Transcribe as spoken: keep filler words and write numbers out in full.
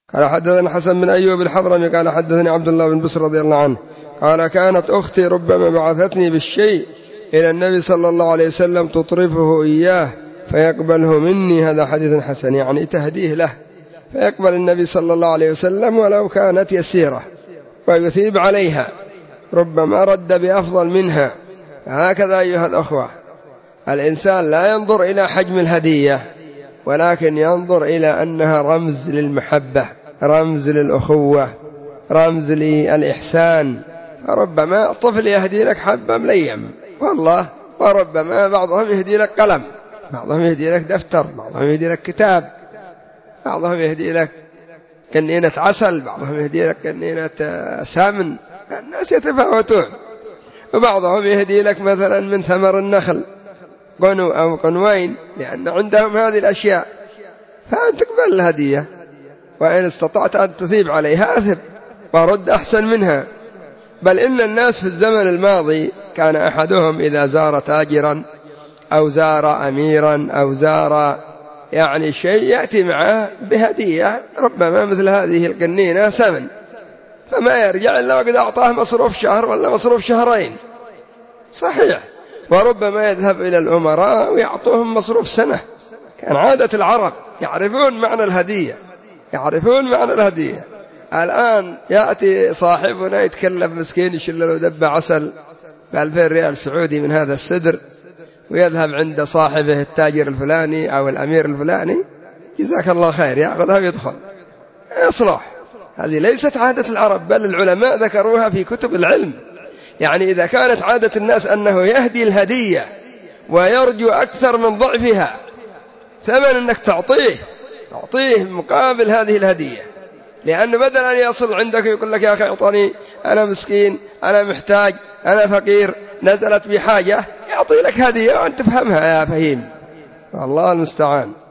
قال حدثنا حسن بن أيوب الحضرمي قال حدثني عبد الله بن بسر رضي الله عنه قال كانت أختي ربما بعثتني بالشيء إلى النبي صلى الله عليه وسلم تطرفه إياه فيقبله مني. هذا حديث حسن، يعني تهديه له فيقبل النبي صلى الله عليه وسلم ولو كانت يسيرة ويثيب عليها، ربما رد بأفضل منها. هكذا أيها الأخوة، الإنسان لا ينظر إلى حجم الهدية ولكن ينظر إلى أنها رمز للمحبة، رمز للأخوة، رمز للإحسان. ربما طفل يهدي لك حبة مليم والله، وربما بعضهم يهدي لك قلم، بعضهم يهدي لك دفتر، بعضهم يهدي لك كتاب، بعضهم يهدي لك كنينة عسل، بعضهم يهدي لك كنينة سمن. الناس يتفاوتون. وبعضهم يهدي لك مثلا من ثمر النخل قنو أو قنوين، لأن عندهم هذه الأشياء، فأنت تقبل الهدية، وإن استطعت أن تثيب عليها أثب ورد أحسن منها. بل إن الناس في الزمن الماضي كان أحدهم إذا زار تاجرا أو زار أميرا أو زار يعني شيء يأتي معه بهدية، ربما مثل هذه القنينة سمن، فما يرجع إلا وقد أعطاه مصروف شهر ولا مصروف شهرين. صحيح. وربما يذهب إلى الأمراء ويعطوهم مصروف سنة. كان عادة العرب يعرفون معنى الهدية، يعرفون معنى الهدية. الآن يأتي صاحبنا يتكلف مسكين يشل له دب عسل بألفين ريال سعودي من هذا السدر، ويذهب عند صاحبه التاجر الفلاني أو الأمير الفلاني، جزاك الله خير، يأخذها ويدخل يصلح. هذه ليست عادة العرب، بل العلماء ذكروها في كتب العلم. يعني إذا كانت عادة الناس أنه يهدي الهدية ويرجو أكثر من ضعفها ثمن أنك تعطيه، تعطيه مقابل هذه الهدية، لأنه بدل أن يصل عندك يقول لك يا أخي اعطني، أنا مسكين، أنا محتاج، أنا فقير، نزلت بحاجة، يعطي لك هدية وأنت تفهمها يا فهيم. والله المستعان.